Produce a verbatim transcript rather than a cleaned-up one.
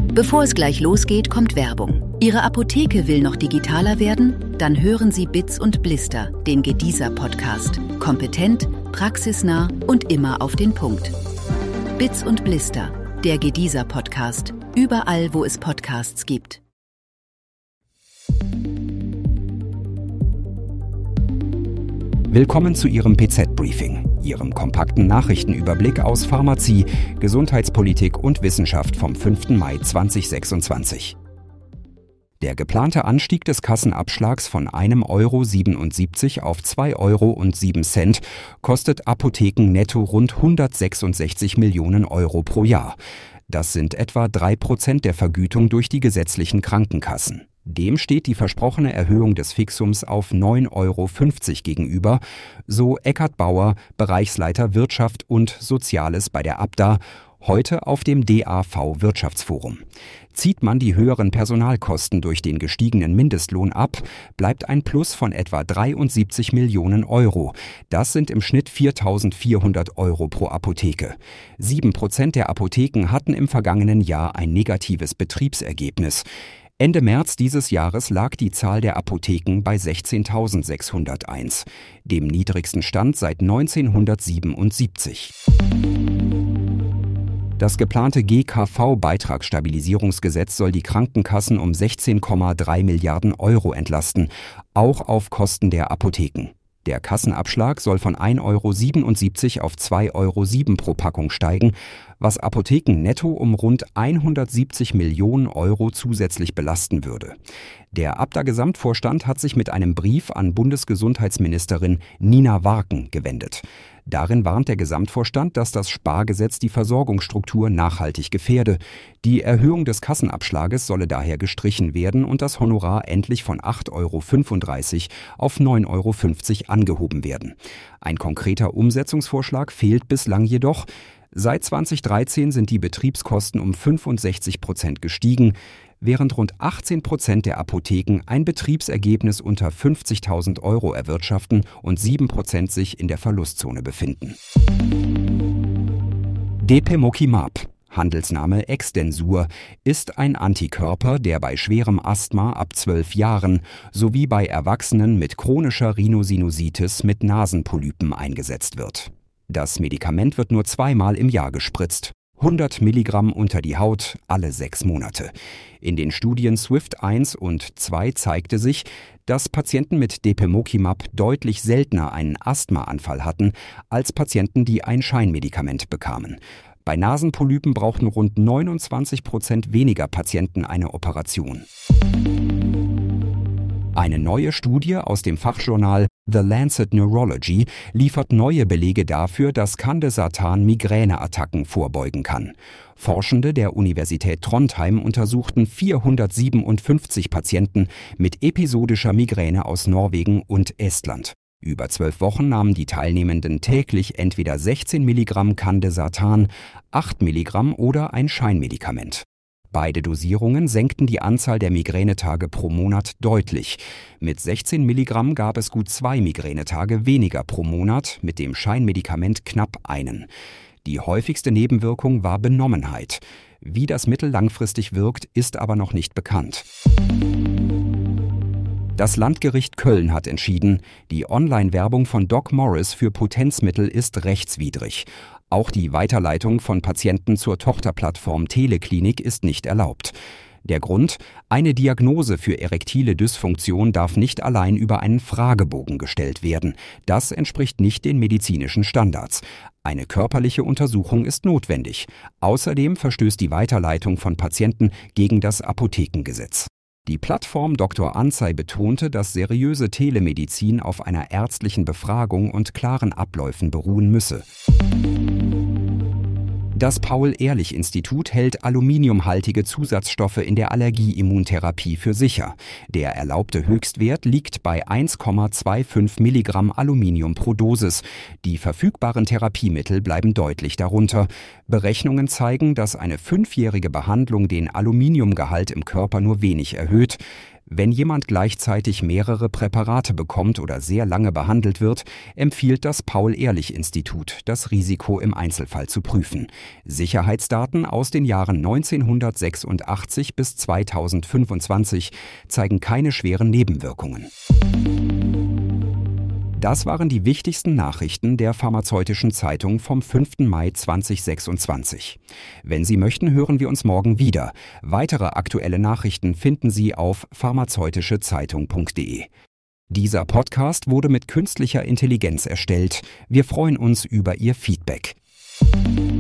Bevor es gleich losgeht, kommt Werbung. Ihre Apotheke will noch digitaler werden? Dann hören Sie Bits und Blister, den Gediesa-Podcast. Kompetent, praxisnah und immer auf den Punkt. Bits und Blister, der Gediesa-Podcast. Überall, wo es Podcasts gibt. Willkommen zu Ihrem P Z-Briefing, Ihrem kompakten Nachrichtenüberblick aus Pharmazie, Gesundheitspolitik und Wissenschaft vom fünften Mai zweitausendsechsundzwanzig. Der geplante Anstieg des Kassenabschlags von einem Euro siebenundsiebzig auf zwei Euro und sieben Cent kostet Apotheken netto rund hundertsechsundsechzig Millionen Euro pro Jahr. Das sind etwa drei Prozent der Vergütung durch die gesetzlichen Krankenkassen. Dem steht die versprochene Erhöhung des Fixums auf neun Euro fünfzig gegenüber, so Eckhard Bauer, Bereichsleiter Wirtschaft und Soziales bei der Abda, heute auf dem D A V-Wirtschaftsforum. Zieht man die höheren Personalkosten durch den gestiegenen Mindestlohn ab, bleibt ein Plus von etwa dreiundsiebzig Millionen Euro. Das sind im Schnitt viertausendvierhundert Euro pro Apotheke. Sieben Prozent der Apotheken hatten im vergangenen Jahr ein negatives Betriebsergebnis. Ende März dieses Jahres lag die Zahl der Apotheken bei sechzehntausendsechshunderteins, dem niedrigsten Stand seit neunzehnhundertsiebenundsiebzig. Das geplante G K V-Beitragsstabilisierungsgesetz soll die Krankenkassen um sechzehn Komma drei Milliarden Euro entlasten, auch auf Kosten der Apotheken. Der Kassenabschlag soll von ein Euro siebenundsiebzig auf zwei Euro sieben pro Packung steigen, was Apotheken netto um rund hundertsiebzig Millionen Euro zusätzlich belasten würde. Der Abda-Gesamtvorstand hat sich mit einem Brief an Bundesgesundheitsministerin Nina Warken gewendet. Darin warnt der Gesamtvorstand, dass das Spargesetz die Versorgungsstruktur nachhaltig gefährde. Die Erhöhung des Kassenabschlages solle daher gestrichen werden und das Honorar endlich von acht Euro fünfunddreißig auf neun Euro fünfzig angehoben werden. Ein konkreter Umsetzungsvorschlag fehlt bislang jedoch. Seit zweitausenddreizehn sind die Betriebskosten um fünfundsechzig Prozent gestiegen, während rund achtzehn Prozent der Apotheken ein Betriebsergebnis unter fünfzigtausend Euro erwirtschaften und sieben Prozent sich in der Verlustzone befinden. Depemokimab, Handelsname Extensur, ist ein Antikörper, der bei schwerem Asthma ab zwölf Jahren sowie bei Erwachsenen mit chronischer Rhinosinusitis mit Nasenpolypen eingesetzt wird. Das Medikament wird nur zweimal im Jahr gespritzt. hundert Milligramm unter die Haut alle sechs Monate. In den Studien SWIFT eins und zwei zeigte sich, dass Patienten mit Depemokimab deutlich seltener einen Asthmaanfall hatten als Patienten, die ein Scheinmedikament bekamen. Bei Nasenpolypen brauchten rund neunundzwanzig Prozent weniger Patienten eine Operation. Eine neue Studie aus dem Fachjournal The Lancet Neurology liefert neue Belege dafür, dass Candesartan Migräneattacken vorbeugen kann. Forschende der Universität Trondheim untersuchten vierhundertsiebenundfünfzig Patienten mit episodischer Migräne aus Norwegen und Estland. Über zwölf Wochen nahmen die Teilnehmenden täglich entweder sechzehn Milligramm Candesartan, acht Milligramm oder ein Scheinmedikament. Beide Dosierungen senkten die Anzahl der Migränetage pro Monat deutlich. Mit sechzehn Milligramm gab es gut zwei Migränetage weniger pro Monat, mit dem Scheinmedikament knapp einen. Die häufigste Nebenwirkung war Benommenheit. Wie das Mittel langfristig wirkt, ist aber noch nicht bekannt. Das Landgericht Köln hat entschieden, die Online-Werbung von Doc Morris für Potenzmittel ist rechtswidrig. Auch die Weiterleitung von Patienten zur Tochterplattform Teleklinik ist nicht erlaubt. Der Grund: Eine Diagnose für erektile Dysfunktion darf nicht allein über einen Fragebogen gestellt werden. Das entspricht nicht den medizinischen Standards. Eine körperliche Untersuchung ist notwendig. Außerdem verstößt die Weiterleitung von Patienten gegen das Apothekengesetz. Die Plattform Doktor Anzei betonte, dass seriöse Telemedizin auf einer ärztlichen Befragung und klaren Abläufen beruhen müsse. Das Paul-Ehrlich-Institut hält aluminiumhaltige Zusatzstoffe in der Allergieimmuntherapie für sicher. Der erlaubte Höchstwert liegt bei eins Komma fünfundzwanzig Milligramm Aluminium pro Dosis. Die verfügbaren Therapiemittel bleiben deutlich darunter. Berechnungen zeigen, dass eine fünfjährige Behandlung den Aluminiumgehalt im Körper nur wenig erhöht. Wenn jemand gleichzeitig mehrere Präparate bekommt oder sehr lange behandelt wird, empfiehlt das Paul-Ehrlich-Institut, das Risiko im Einzelfall zu prüfen. Sicherheitsdaten aus den Jahren neunzehnhundertsechsundachtzig bis zweitausendfünfundzwanzig zeigen keine schweren Nebenwirkungen. Das waren die wichtigsten Nachrichten der Pharmazeutischen Zeitung vom fünften Mai zweitausendsechsundzwanzig. Wenn Sie möchten, hören wir uns morgen wieder. Weitere aktuelle Nachrichten finden Sie auf pharmazeutische zeitung punkt de. Dieser Podcast wurde mit künstlicher Intelligenz erstellt. Wir freuen uns über Ihr Feedback.